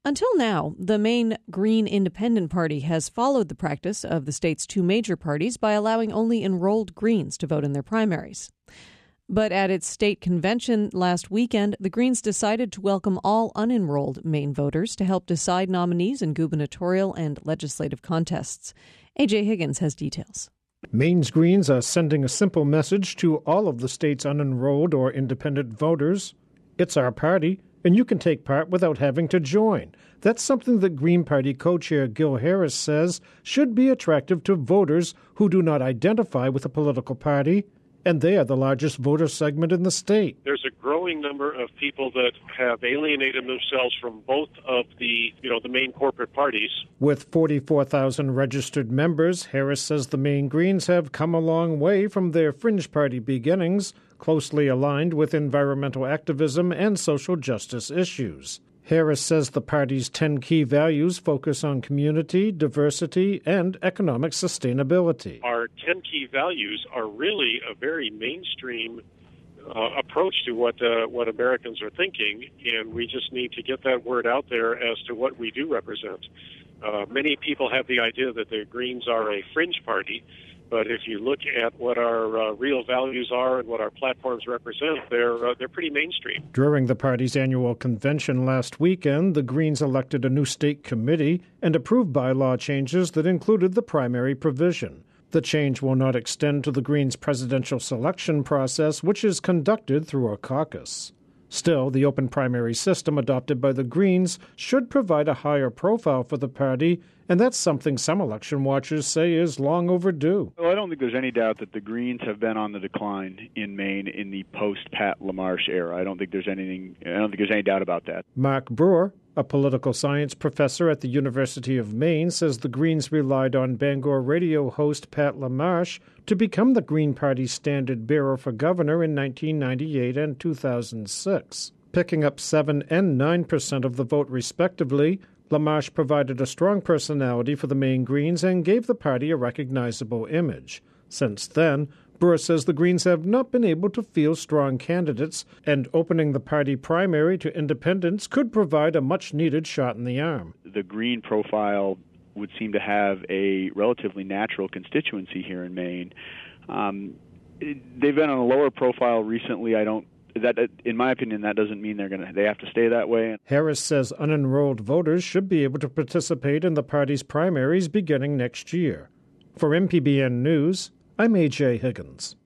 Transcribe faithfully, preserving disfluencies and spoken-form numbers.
Until now, the Maine Green Independent Party has followed the practice of the state's two major parties by allowing only enrolled Greens to vote in their primaries. But at its state convention last weekend, the Greens decided to welcome all unenrolled Maine voters to help decide nominees in gubernatorial and legislative contests. A J Higgins has details. Maine's Greens are sending a simple message to all of the state's unenrolled or independent voters. It's our party, and you can take part without having to join. That's something that Green Party co-chair Gil Harris says should be attractive to voters who do not identify with a political party, and they are the largest voter segment in the state. There's a growing number of people that have alienated themselves from both of the, you know, the main corporate parties. With forty-four thousand registered members, Harris says the Maine Greens have come a long way from their fringe party beginnings, closely aligned with environmental activism and social justice issues. Harris says the party's ten key values focus on community, diversity, and economic sustainability. Our ten key values are really a very mainstream uh, approach to what uh, what Americans are thinking, and we just need to get that word out there as to what we do represent. Uh, many people have the idea that the Greens are a fringe party, but if you look at what our uh, real values are and what our platforms represent, they're uh, they're pretty mainstream. During the party's annual convention last weekend, the Greens elected a new state committee and approved bylaw changes that included the primary provision. The change will not extend to the Greens' presidential selection process, which is conducted through a caucus. Still, the open primary system adopted by the Greens should provide a higher profile for the party, and that's something some election watchers say is long overdue. Well, I don't think there's any doubt that the Greens have been on the decline in Maine in the post-Pat LaMarche era. I don't think there's anything. I don't think there's any doubt about that. Mark Brewer, a political science professor at the University of Maine, says the Greens relied on Bangor radio host Pat LaMarche to become the Green Party's standard bearer for governor in nineteen ninety-eight and two thousand six. Picking up seven and nine percent of the vote respectively, LaMarche provided a strong personality for the Maine Greens and gave the party a recognizable image. Since then, Brewer says the Greens have not been able to field strong candidates, and opening the party primary to independents could provide a much-needed shot in the arm. The Green profile would seem to have a relatively natural constituency here in Maine. Um, they've been on a lower profile recently. I don't That, in my opinion, that doesn't mean they're going to. They have to stay that way. Harris says unenrolled voters should be able to participate in the party's primaries beginning next year. For M P B N News, I'm A J Higgins.